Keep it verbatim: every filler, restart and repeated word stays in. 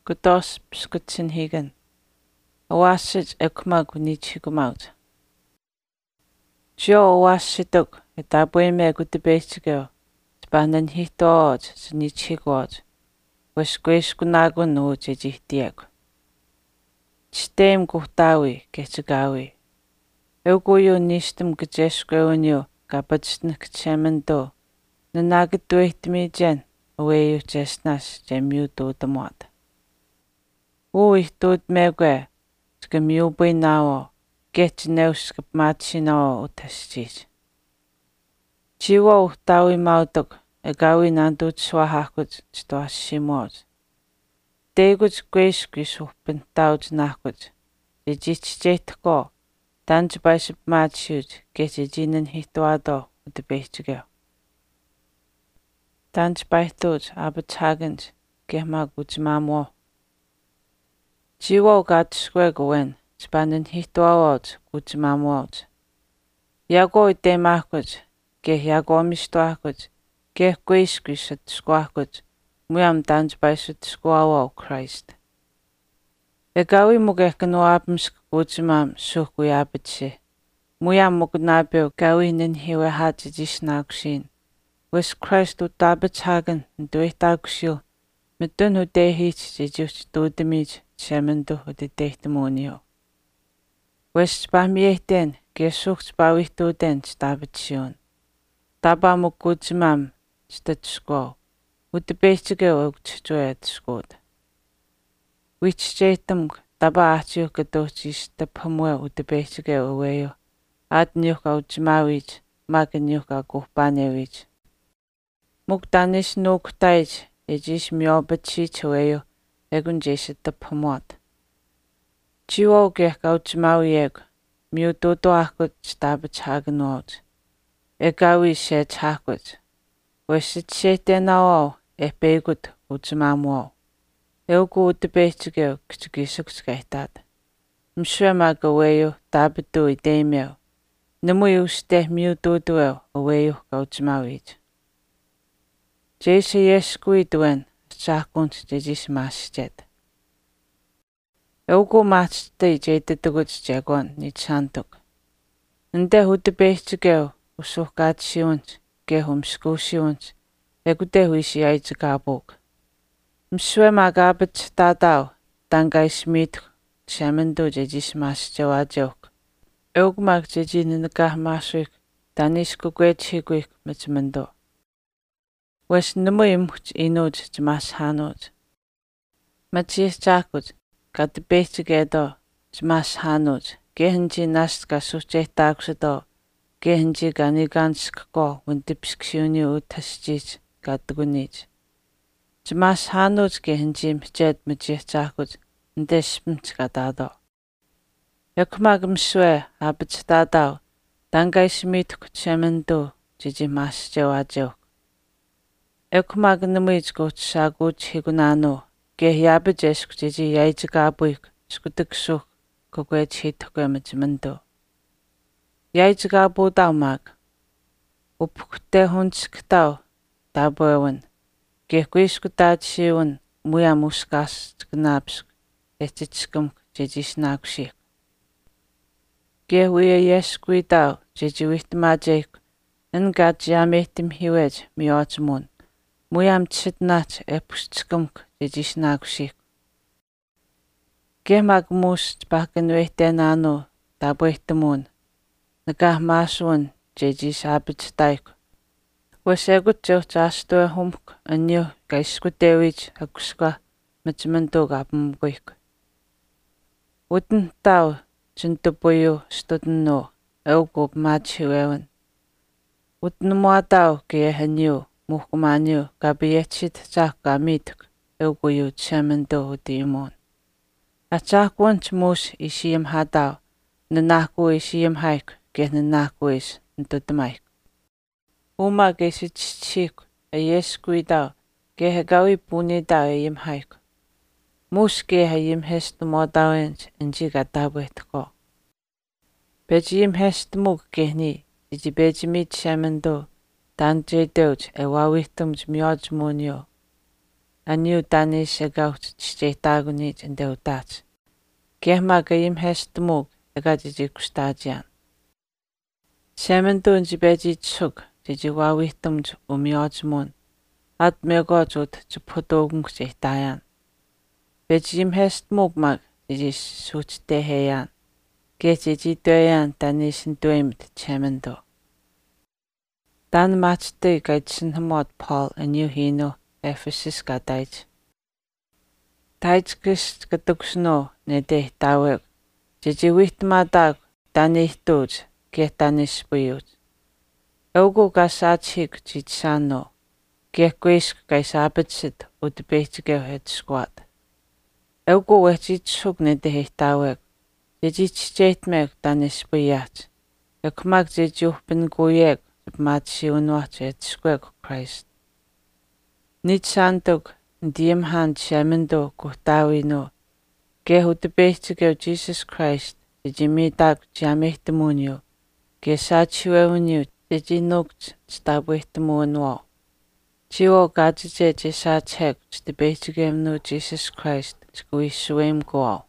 Kutos pskutin higan. Awasit ekmag nichigumaut. Jo awasituk etabuime kutibechigeo. Spanan hitood nichiguot. Wasquishkunagun uchijihtiaku. Stem kuhtawi kechigawi. Euguyu nistum kacheshkweunyo kapachnik chamento. Nanagituihtmijan aweyu chesnas jamiutu tamuat. Ui tut megwe skamiubui nao getneus kapmachinao utashchich. Chiwa uhtawi mautuk egawi nandut swahakut chtoashimot. Tegut quishquish uhpentaut nakut. Jijichjetko tanjbaiship machuj getjinen hituado utebechigeo. Tanjbaituj abachagant gehmag uchmamo. Jiwo gatschwegoen spanen hituawot uchmamot. Yago itemahkuj geh yago mishtuahkuj geh quishquishat squahkuj muyam tanjbaishut squawo Christ. Egawi mugehkano apmsk uchmam suhkuyabitse. Muyam mugnabio gawi ninhiwe hajijishnakshin. Wes Christ utabitshagen duihtagshil. Metun hudehich jijuch dudemij chamendo hudetehtimonio. Wes spamiehten gesuch spawihtuden stabitsion. Taba mukujmam statsko. Udebechige ogtjoet skod. Which jetum taba achio kadochis the pamwe udebechige aweyo. Ad nyuka uchmawich maganyuka kuhpanewich. Mukdanish nuktaij ejish miobachi choeyo egun jeshet the pamot. Chiwo geh gauchmawieg miutoto akut stabach hagenot. Egawi shet hakut. Wesit shetenao e begut uchmamo. Eugu udebechige kchgisukskaitat. Mshwemaga weyo tabitu idemeo. Namuyuste miutoto aweyo gauchmawich. Jese yeskuiduen chakunt jejis masjet. Eugu machste jetetugut jagon nichantuk. Nde hudebechigeo usuhgat shiunt gehum skushiunt. Egute huishi aichigabuk. Mshwe magabit tadao tangay smit chamendo jejis masjawajok. Eug mag jejinenagah maswik danish kugwechiguik mitmendo. Wes numuimch inuj jmas hanuj. Machis chakuj katibechgedo jmas hanuj. Gehenji nastka suchetaksado. Gehenji ganiganskko wintipskshiuni utashjich katgunij. Jmas hanuj gehenji mchet machis chakuj ndeshmchkadado. Yakmag mswe abitstadao tangay smit kuchemendo jijimas jawajok. Ekmag namij gut shagut higunano, geh yabijesk jiji yaijgabuik, skutikshuk, kogwech hitkwemajmendo. Yaijgabu daumag, upukte hunskhtao, tabuewan, geh quishkutachiwan, muyamuskas gnapsk, etitskam jijisnakshik. Geh uya yeskuidao, jiji wihtmajek, engat yamehtim hiwej miotmun. Muyam chitnach epustskumk jejisnakushik. Gemag mus bakken wehtenano tabuehtamun. Nagah masuan jejis abitstaik. Wasegut joch astue humk anyo gaiskutewich akuska mitmento gapmguik. Uten tau chintupuyo studno eugub machiwewan. Uten muatau kaya hanyo. Muhkumanyo gabiyechit chaka mituk euguyu chamendo udimon. Achakwanch mus ishiyam hadao nanaku ishiyam haik geh nanaku is ntutmaik. Uma gesichik a yeskuidao geh gawi punidao ayim haik. Mus geh ayim hestmodawens injigatawetko. Bejim hestmug gehni ijibejimit chamendo. Tanjay Doge e wawihtum miojmunio. Aniu tanis agaut tjeitaagunit en deutaat. Kehmaga im hestumug agajijikustajian. Siamendun jibejitsuk jijiwawihtumj umiojmun. At megojut jipudogung jehtayan. Bejim hestumug mag jijisuhteheyan. Gejijituayan tanisin duimit chemendo. Dan matchte gaitsin hamot Paul aniu hino Ephesus gadait. Taitskist gatuksno ne tehtaweg. Jijiwihtumadag tanihtuj gehtanisbuyut. Eugu gasachik jitsano. Gehkuisk gaisabetsit utbehtigeo hetsquat. Eugu wehjitsuk ne tehtaweg. Jijitsjetmek tanisbuyat. Ekmak jijuhpen guyeg matsiunuat hetsqueg Christ. Nitsanduk diemhan chamendo kuhtawino. Gehutbehtigeo Jesus Christ. Jijimidag jamehtimunio. Gesachiweunio jijinukt stabwehtimunuo. Chiwo gajije jisachek jibehtigemnu Jesus Christ. Squishuem goal.